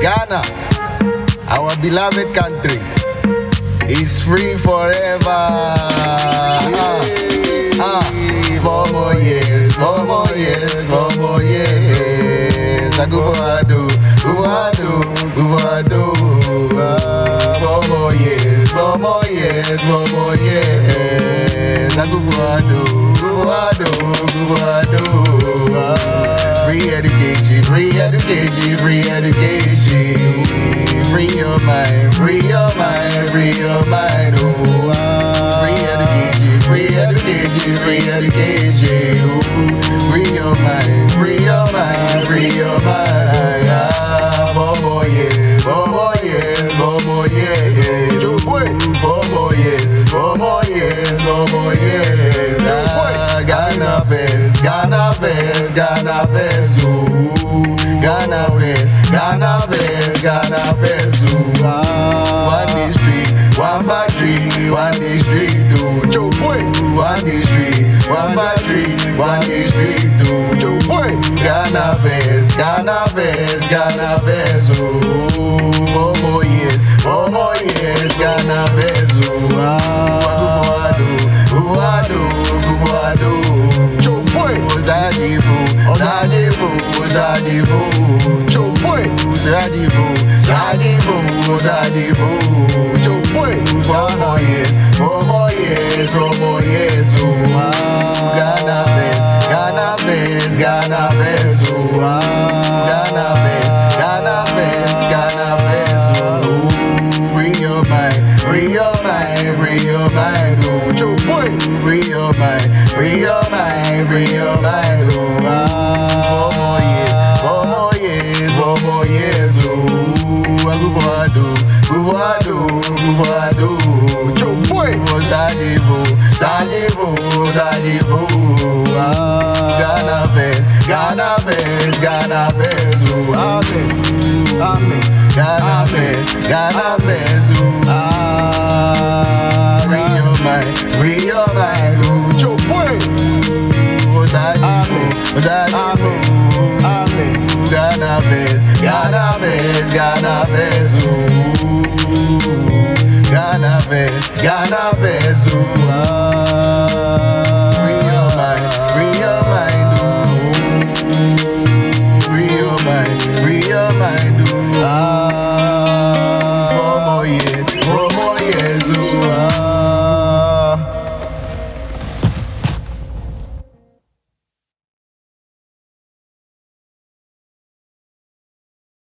Ghana, our beloved country, is free forever. 4 more years, 4 more years, 4 more years. I go for I do, go for I do, go for I do. 4 more years, 4 more years, 4 more years. I go for I do, go for I do, go for I do. Free education, free education, free education. Free your mind, free your mind, free your mind. Oh, free education, free education, free education. Oh, free your mind, free your mind, free your mind. 4 more years, 4 more years, 4 more years. 4 more years, 4 more years, 4 more years. Ghana Fest, Ghana Fest, Ghana Fest. Ghana Fest, Ghana Fest, Ghana Fest. One district, one factory, one district. One district, one factory, one district. Ghana Fest, Ghana Fest, Ghana Fest. 4 more years, 4 more years, Ghana Fest. Sadivo. 4 more years, 4 more years, 4 more years. Ghana Fest, Ghana Fest, Ghana Fest. Ghana Fest, Ghana Fest, Ghana Fest. Free your mind, free your mind, free your mind. Free your mind, free your mind, free your mind. 4 more years, 4 more years, 4 more years. Go for I do, go for I do, go for I do. Sadivo, Sadivo, Sadivo. Ghana Fest, Ghana Fest, Ghana Fest. Amen, amen. Ghana Fest, Ghana Fest. Free your mind, free your mind. Sadivo, Sadivo. Amen. Ghana Fest, Ghana Fest, Ghana Fest. Ghana Fest, Ghana Fest. Free your mind, free your mind. Free your mind, free your mind.